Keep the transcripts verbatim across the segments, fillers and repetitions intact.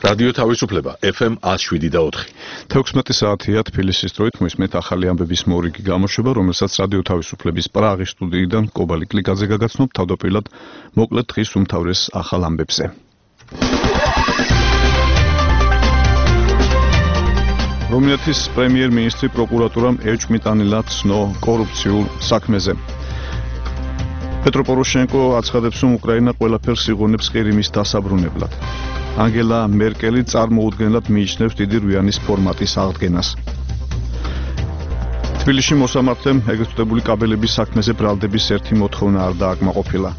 რადიო თავისუფლება ეფ ემ one oh seven და four. თექვსმეტი საათია თბილისის დროით მოისმენთ ახალი ამბების მორიგი გამოშვება, რომელსაც რადიო თავისუფლების პრაღის სტუდიიდან კობალი კლიკაძე გაგაცნობ თავდაპირველად მოკლედ დღის უმთავრეს ახალ ამბებზე. რომიეთის პრემიერ-მინისტრი პროკურატურამ ეჭვმიტანილად ცნო კორუფციულ საქმეზე. პეტრო პოროშენკო აცხადებს, რომ უკრაინა ყველაფერს იღონებს ყირიმის დასაბრუნებლად. ანგელა მერკელი წარმოუდგენლად მიიჩნევს დიდი რვიანის ფორმატის აღდგენას. თბილისში მოსამართლემ ეგრეთ წოდებული კაბელების საქმეზე ბრალდების ერთი მოთხოვნა არ დააკმაყოფილა.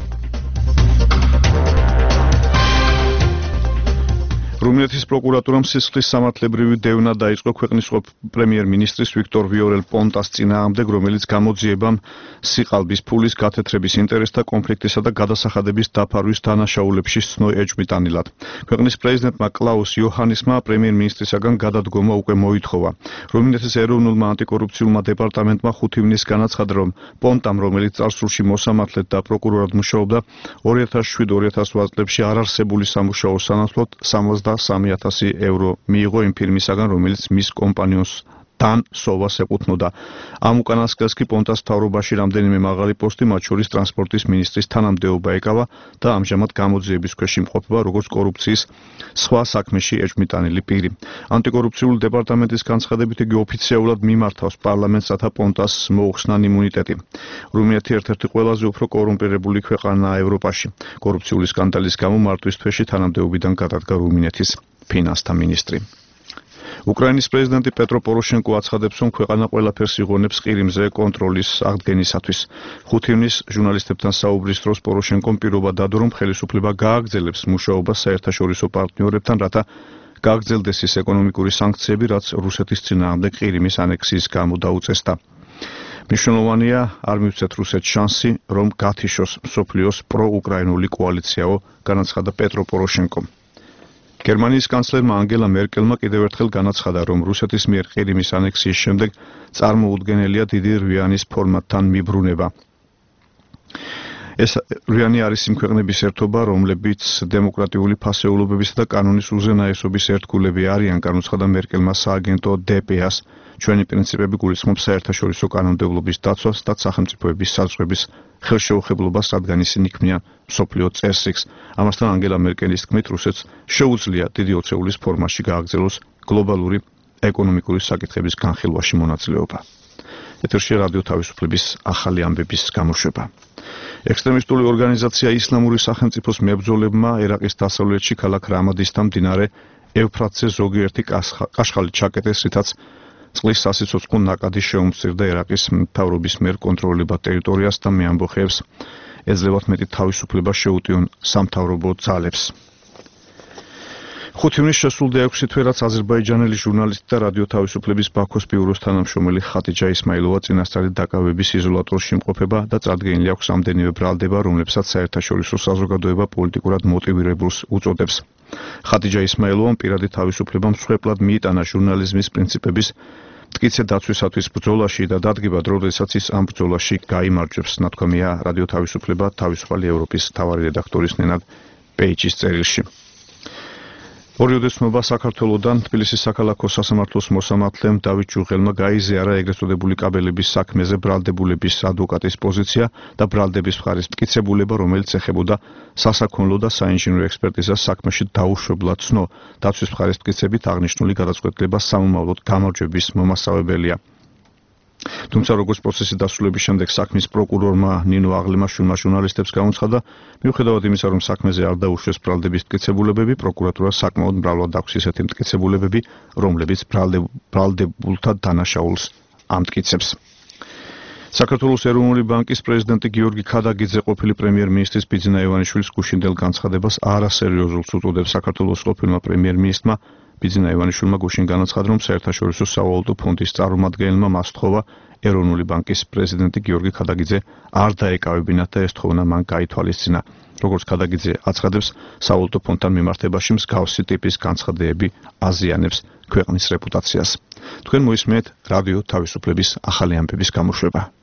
რომიეთის პროკურატურამ სისხლის სამართლებრივი დევნა დაიწყო ქვეყნის პრემიერ-მინისტრის ვიქტორ ვიორელ პონტას წინააღმდეგ, რომელიც გამოძიებამ სიყალბის ფულის გათეთრების ინტერესთა კონფლიქტისა და გადასახადების დაფარვის დანაშაულებში სცნო ეჭვმიტანილად. ქვეყნის პრეზიდენტმა კლაუს იოჰანისმა პრემიერ-მინისტრისაგან გადადგომა უკვე მოითხოვა. რომიეთის ეროვნულმა ანტიკორუფციულმა დეპარტამენტმა ხუთი ივნის განაცხადა, რომ პონტამ, რომელიც წარსულში მოსამართლედ და პროკურორად მუშაობდა, ორი ათას შვიდ ორი ათას ოთხ წლებში არარსებული სამუშაოს სანაცვლოდ სამოცდასამი ათასი ევრო მიიღო იმ ფირმისაგან, რომელიც მის კომპანიონს დან სოვას ეკუთვნოდა. ამ უკანასკნელს კი პონტას მთავრობაში რამდენიმე მაღალი პოსტი, მათ შორის ტრანსპორტის მინისტრის თანამდებობა ეკავა და ამჟამად გამოძიების ქვეშ იმყოფება როგორც კორუფციის სხვა საქმეში ეჭვმიტანილი პირი. ანტიკორუფციული დეპარტამენტის განცხადებით იგი ოფიციალურად მიმართავს პარლამენტს, რათა პონტას მოუხსნან იმუნიტეტი. რომიეთი ერთ-ერთი ყველაზე უფრო კორუმპირებული ქვეყანაა ევროპაში. კორუფციული სკანდალის გამო მარტვის თვეში თანამდებობიდან გადადგა რუმინეთის ფინანსთა მინისტრი. უკრაინის პრეზიდენტი პეტრო პოროშენკო აცხადებს, რომ ქვეყანა ყველაფერს იღონებს ყირიმზე კონტროლის აღდგენისათვის. ხუთი ივნის ჟურნალისტებთან საუბრის დროს პოროშენკომ პირობა დადო, რომ ხელისუფლება გააგრძელებს მუშაობას საერთაშორისო პარტნიორებთან, რათა გააგრძელდეს ის ეკონომიკური სანქციები, რაც რუსეთის წინააღმდეგ ყირიმის ანექსიის გამო დაუწესდა. მნიშვნელოვანია არ მივცეთ რუსეთს შანსი, რომ გათიშოს მსოფლიოს პროუკრაინული კოალიციაო, განაცხადა პეტრო პოროშენკომ. გერმანიის კანცლერმა ანგელა მერკელმა კიდევ ერთხელ განაცხადა, რომ რუსეთის მიერ ყირიმის ანექსიის შემდეგ წარმოუდგენელია დიდი რვიანის ფორმატთან მიბრუნება. ეს რვიანი არის იმ ქვეყნების ერთობა, რომლებიც დემოკრატიული ფასეულობებისა და კანონის უზენაესობის ერთგულები არიან, განუცხადა მერკელმა სააგენტო დე პე-ას. ჩვენი პრინციპები გულისხმობს საერთაშორისო კანონმდებლობის დაცვას და სახელმწიფოების საზღვრების ხელშეუხებლობას, რადგან ისინი ქმნიან მსოფლიო წესრიგს. ამასთან ანგელა მერკელის თქმით, რუსეთს შეუძლია დიდი ოცეულის ფორმაში გააგრძელოს გლობალური ეკონომიკური საკითხების განხილვაში მონაწილეობა. ეთერში რადიო თავისუფლების ახალი ამბების გამოშვება. ექსტრემისტული ორგანიზაცია ისლამური სახელმწიფოს მებრძოლებმა ერაყის დასავლეთში ქალაქ რამადისთან მდინარე ევფრატზე ზოგიერთი კაშხალი ჩაკეტეს, რითაც წყლის სასიცოცხლო ნაკადი შეუმცირდა ერაყის მთავრობის მიერ კონტროლებად ტერიტორიას და მეამბოხეებს ეძლევათ მეტი თავისუფლება შეუტიონ სამთავრობო ძალებს. ხუთი ივნის შესულ ექვსი თვე, რაც აზერბაიჯანელი ჟურნალისტი და რადიო თავისუფლების ბაქოს ბიუროს თანამშრომელი ხატიჯა ისმაილოვა წინასწარი დაკავების იზოლატორში იმყოფება და წარდგენილი აქვს ამდენივე ბრალდება, რომლებსაც საერთაშორისო საზოგადოება პოლიტიკურად მოტივირებულს უწოდებს. ხატიჯა ისმაილოვამ პირადი თავისუფლება მსხვერპლად მიიტანა ჟურნალიზმის პრინციპების მტკიცე დაცვისათვის ბრძოლაში და დადგება დრო, როდესაც ის ამ ბრძოლაში გაიმარჯვებს, ნათქვამია რადიო თავისუფლება თავისუფალი ევროპის მთავარი რედაქტორის ნენად პეიჩის წერილში. ორი ოდესმობა საქართველოდან თბილისის საქალაქო სასამართლოს მოსამართლემ დავით ჯუღელმა გაიზიარა ეგრეთ წოდებული კაბელების საქმეზე ბრალდებულების ადვოკატის პოზიცია და ბრალდების მხარის მტკიცებულება, რომელიც ეხებოდა სასაქონლო და საინჟინრო ექსპერტიზას საქმეში დაუშვებლად ცნო. დაცვის მხარის მტკიცებით აღნიშნული გადაწყვეტილება სამომავლოდ გამარჯვების მომასწავებელია. თუმცა როგორც პროცესის დასრულების შემდეგ საქმის პროკურორმა ნინო აღლემაშვილმა ჟურნალისტებს განუცხადა, მიუხედავად იმისა, რომ საქმეზე არ დაუშვეს ბრალდების მტკიცებულებები, პროკურატურა საკმაოდ მრავლად აქვს ისეთი მტკიცებულებები, რომლებიც ბრალდებულთა დანაშაულს ამტკიცებს. საქართველოს ეროვნული ბანკის პრეზიდენტი გიორგი ქადაგიძე ყოფილი პრემიერ-მინისტრის ბიძინა ივანიშვილის გუშინდელ განცხადება არასერიოზულს უწოდებს. საქართველოს ყოფილმა პრემიერ-მინისტრმა ბიძინა ივანიშვილმა გუშინ განაცხადა, რომ საერთაშორისო სავალუტო ფონდის წარმომადგენელმა მას სთხოვა ეროვნული ბანკის პრეზიდენტი გიორგი ქადაგიძე არ დაეკავებინათ და ეს თხოვნა მან გაითვალისწინა. როგორც ქადაგიძე აცხადებს, სავალუტო ფონდთან მიმართებაში მსგავსი ტიპის განცხადებები აზიანებს ქვეყნის რეპუტაციას. თქვენ მოისმენთ რადიო თავისუფლების ახალი ამბების გამოშვება.